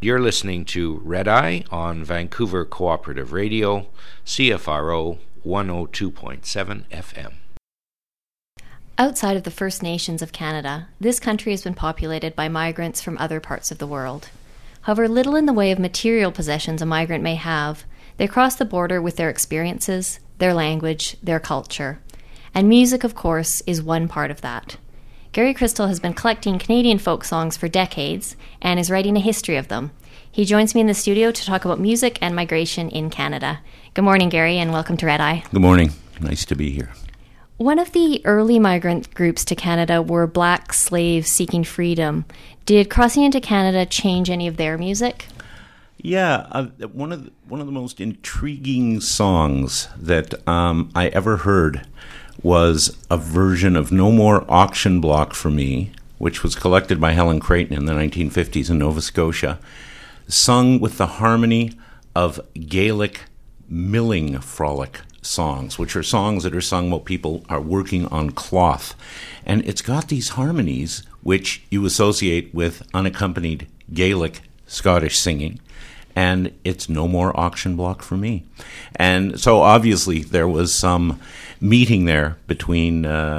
You're listening to Red Eye on Vancouver Cooperative Radio, CFRO 102.7 FM. Outside of the First Nations of Canada, this country has been populated by migrants from other parts of the world. However little in the way of material possessions a migrant may have, they cross the border with their experiences, their language, their culture. And music, of course, is one part of that. Gary Crystal has been collecting Canadian folk songs for decades and is writing a history of them. He joins me in the studio to talk about music and migration in Canada. Good morning, Gary, and welcome to Red Eye. Good morning. Nice to be here. One of the early migrant groups to Canada were Black slaves seeking freedom. Did crossing into Canada change any of their music? Yeah, one of the most intriguing songs that I ever heard was a version of No More Auction Block for Me, which was collected by Helen Creighton in the 1950s in Nova Scotia, sung with the harmony of Gaelic milling frolic songs, which are songs that are sung while people are working on cloth. And it's got these harmonies which you associate with unaccompanied Gaelic Scottish singing. And it's No More Auction Block for Me. And so obviously there was some meeting there between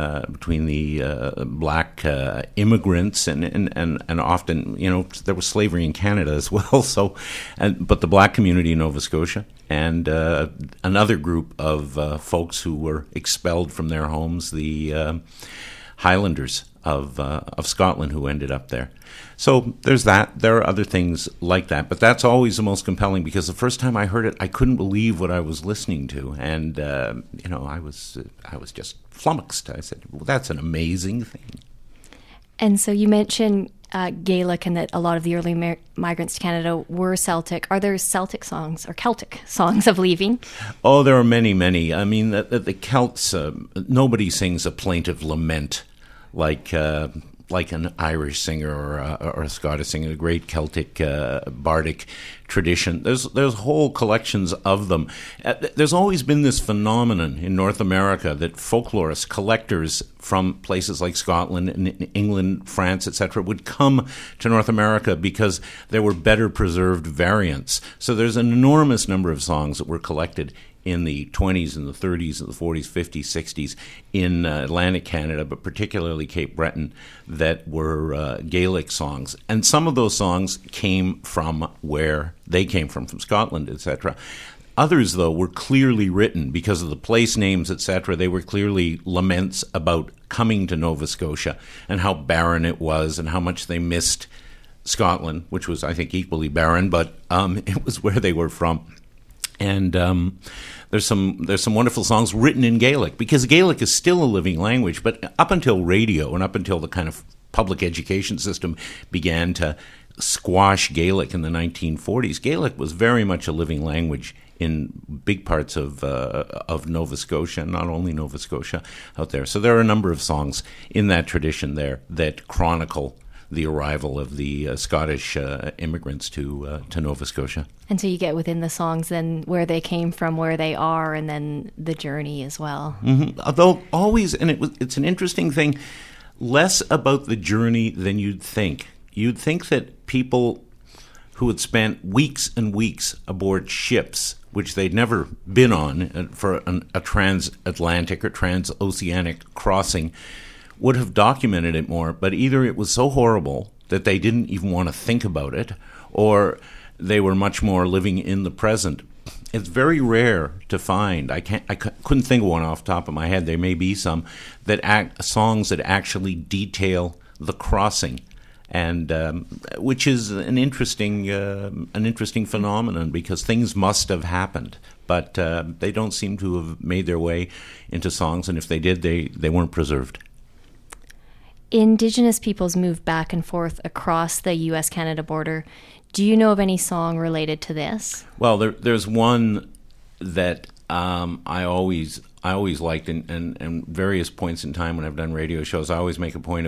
the black immigrants and often, you know, there was slavery in Canada as well. So, but the black community in Nova Scotia and another group of folks who were expelled from their homes, the Highlanders of Scotland, who ended up there. So there's that. There are other things like that, but that's always the most compelling because the first time I heard it, I couldn't believe what I was listening to, and I was just flummoxed. I said, "Well, that's an amazing thing." And so you mentioned Gaelic and that a lot of the early migrants to Canada were Celtic. Are there Celtic songs or Celtic songs of leaving? Oh, there are many, many. I mean, the Celts. Nobody sings a plaintive lament like an Irish singer or a Scottish singer, a great Celtic bardic tradition. There's whole collections of them. There's always been this phenomenon in North America that folklorists, collectors from places like Scotland and England, France, etc., would come to North America because there were better preserved variants. So there's an enormous number of songs that were collected in the 20s and the 30s and the 40s, 50s, 60s in Atlantic Canada, but particularly Cape Breton, that were Gaelic songs. And some of those songs came from where they came from Scotland, etc. Others, though, were clearly written because of the place names, etc. They were clearly laments about coming to Nova Scotia and how barren it was and how much they missed Scotland, which was, I think, equally barren, but it was where they were from. And there's some wonderful songs written in Gaelic because Gaelic is still a living language. But up until radio and up until the kind of public education system began to squash Gaelic in the 1940s, Gaelic was very much a living language in big parts of Nova Scotia, not only Nova Scotia out there. So there are a number of songs in that tradition there that chronicle the arrival of the Scottish immigrants to Nova Scotia. And so you get within the songs then where they came from, where they are, and then the journey as well. Mm-hmm. Although always, and it's an interesting thing, less about the journey than you'd think. You'd think that people who had spent weeks and weeks aboard ships, which they'd never been on for a transatlantic or transoceanic crossing, would have documented it more, but either it was so horrible that they didn't even want to think about it, or they were much more living in the present. It's very rare to find. I couldn't think of one off the top of my head. There may be some songs that actually detail the crossing, and which is an interesting phenomenon because things must have happened, but they don't seem to have made their way into songs, and if they did, they weren't preserved. Indigenous peoples move back and forth across the U.S.-Canada border. Do you know of any song related to this? Well, there's one that I always liked, and various points in time when I've done radio shows, I always make a point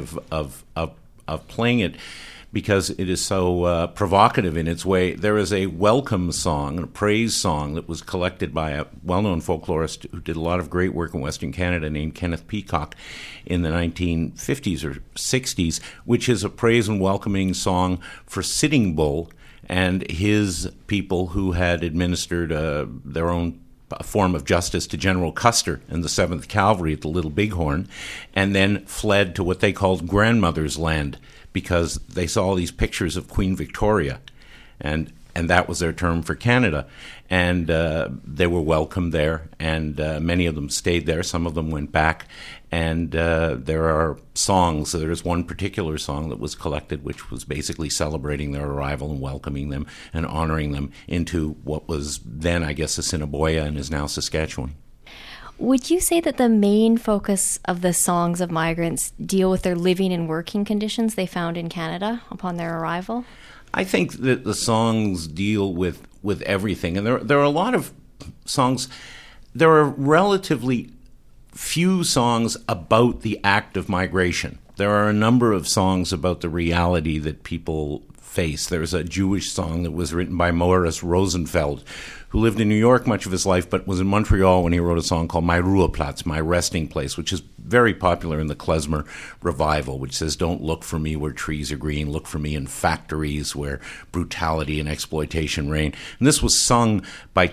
of playing it because it is so provocative in its way. There is a welcome song, a praise song that was collected by a well-known folklorist who did a lot of great work in Western Canada named Kenneth Peacock in the 1950s or 60s, which is a praise and welcoming song for Sitting Bull. and his people who had administered their own form of justice to General Custer and the 7th Cavalry at the Little Bighorn, and then fled to what they called Grandmother's Land because they saw these pictures of Queen Victoria, and that was their term for Canada. And they were welcomed there, and many of them stayed there. Some of them went back. And there are songs. There's one particular song that was collected, which was basically celebrating their arrival and welcoming them and honoring them into what was then, I guess, Assiniboia and is now Saskatchewan. Would you say that the main focus of the songs of migrants deal with their living and working conditions they found in Canada upon their arrival? I think that the songs deal with everything. And there are a lot of songs. There are relatively few songs about the act of migration. There are a number of songs about the reality that people face. There's a Jewish song that was written by Morris Rosenfeld, who lived in New York much of his life, but was in Montreal when he wrote a song called My Ruheplatz, My Resting Place, which is very popular in the klezmer revival, which says, don't look for me where trees are green, look for me in factories where brutality and exploitation reign. And this was sung by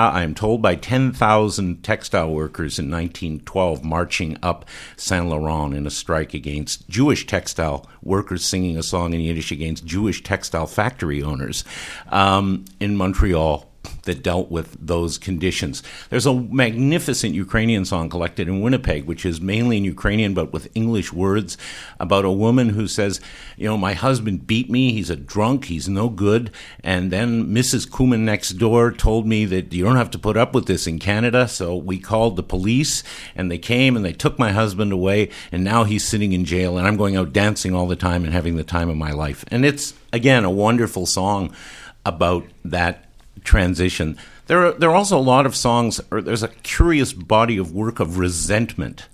10,000 textile workers in 1912, marching up Saint Laurent in a strike against Jewish textile workers, singing a song in Yiddish against Jewish textile factory owners in Montreal that dealt with those conditions. There's a magnificent Ukrainian song collected in Winnipeg, which is mainly in Ukrainian but with English words, about a woman who says, my husband beat me, he's a drunk, he's no good, and then Mrs. Kuman next door told me that you don't have to put up with this in Canada, so we called the police, and they came and they took my husband away, and now he's sitting in jail, and I'm going out dancing all the time and having the time of my life. And it's, again, a wonderful song about that transition. There are also a lot of songs, or there's a curious body of work of resentment,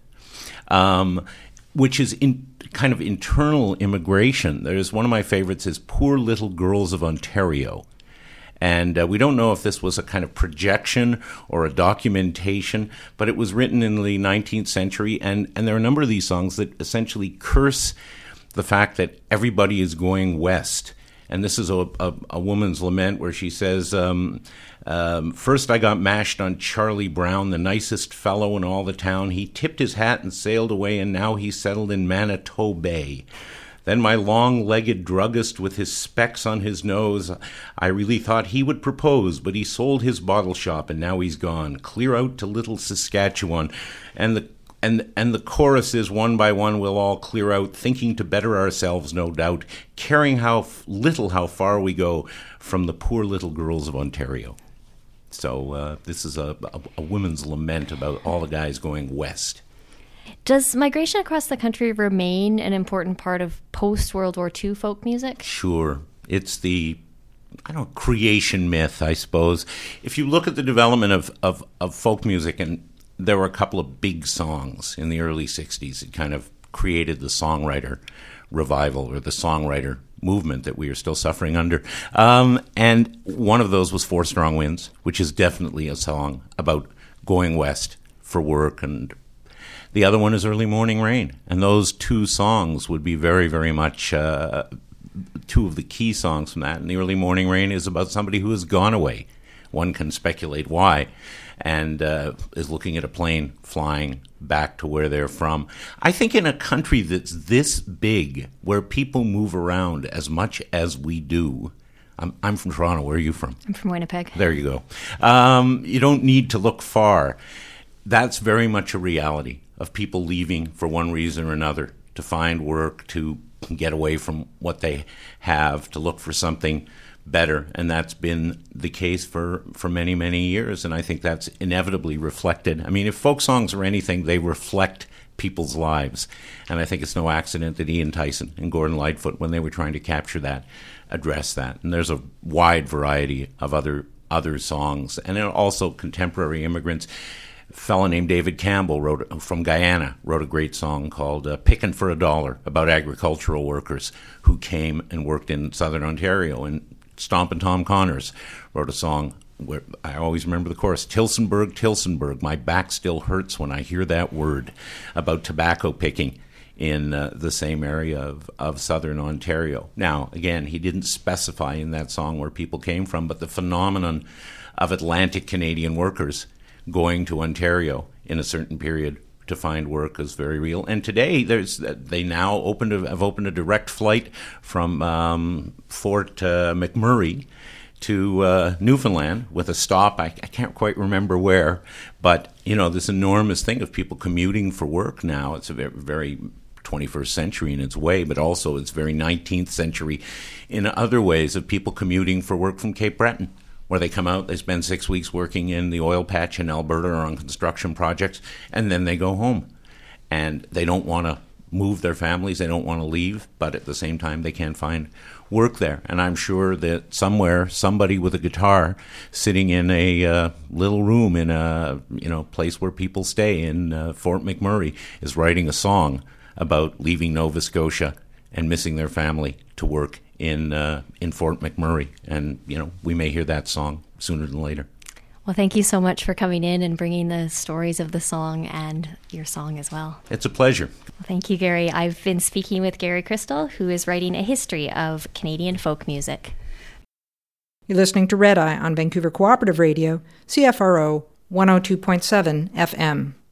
which is in kind of internal immigration. There's one of my favorites is Poor Little Girls of Ontario. And we don't know if this was a kind of projection or a documentation, but it was written in the 19th century, and there are a number of these songs that essentially curse the fact that everybody is going west. And this is a woman's lament where she says, first I got mashed on Charlie Brown, the nicest fellow in all the town. He tipped his hat and sailed away, and now he's settled in Manitoba Bay. Then my long-legged druggist with his specs on his nose, I really thought he would propose, but he sold his bottle shop, and now he's gone. Clear out to Little Saskatchewan. And the chorus is, one by one we'll all clear out, thinking to better ourselves, no doubt, caring how far we go from the poor little girls of Ontario. So this is a woman's lament about all the guys going west. Does migration across the country remain an important part of post-World War II folk music? Sure. It's the creation myth, I suppose. If you look at the development of folk music, and there were a couple of big songs in the early 60s. It kind of created the songwriter revival or the songwriter movement that we are still suffering under. And one of those was Four Strong Winds, which is definitely a song about going west for work. And the other one is Early Morning Rain. And those two songs would be very, very much two of the key songs from that. And the Early Morning Rain is about somebody who has gone away. One can speculate why, and is looking at a plane flying back to where they're from. I think in a country that's this big, where people move around as much as we do, I'm from Toronto. Where are you from? I'm from Winnipeg. There you go. You don't need to look far. That's very much a reality of people leaving for one reason or another, to find work, to get away from what they have, to look for something better, and that's been the case for many, many years, and I think that's inevitably reflected. I mean, if folk songs are anything, they reflect people's lives, and I think it's no accident that Ian Tyson and Gordon Lightfoot, when they were trying to capture that, addressed that. And there's a wide variety of other songs, and then also contemporary immigrants. A fellow named David Campbell from Guyana wrote a great song called Pickin' for a Dollar, about agricultural workers who came and worked in southern Ontario. And Stompin' Tom Connors wrote a song where I always remember the chorus, Tilsonburg, Tilsonburg, my back still hurts when I hear that word, about tobacco picking in the same area of southern Ontario. Now, again, he didn't specify in that song where people came from, but the phenomenon of Atlantic Canadian workers going to Ontario in a certain period to find work is very real. And today, they now have opened a direct flight from Fort McMurray to Newfoundland with a stop, I can't quite remember where, but, this enormous thing of people commuting for work now. It's a very, very 21st century in its way, but also it's very 19th century in other ways of people commuting for work from Cape Breton, where they come out, they spend 6 weeks working in the oil patch in Alberta or on construction projects, and then they go home. And they don't want to move their families, they don't want to leave, but at the same time they can't find work there. And I'm sure that somewhere, somebody with a guitar sitting in a little room in a place where people stay in Fort McMurray is writing a song about leaving Nova Scotia and missing their family to work in Fort McMurray. And, we may hear that song sooner than later. Well, thank you so much for coming in and bringing the stories of the song and your song as well. It's a pleasure. Well, thank you, Gary. I've been speaking with Gary Crystal, who is writing a history of Canadian folk music. You're listening to Red Eye on Vancouver Cooperative Radio, CFRO 102.7 FM.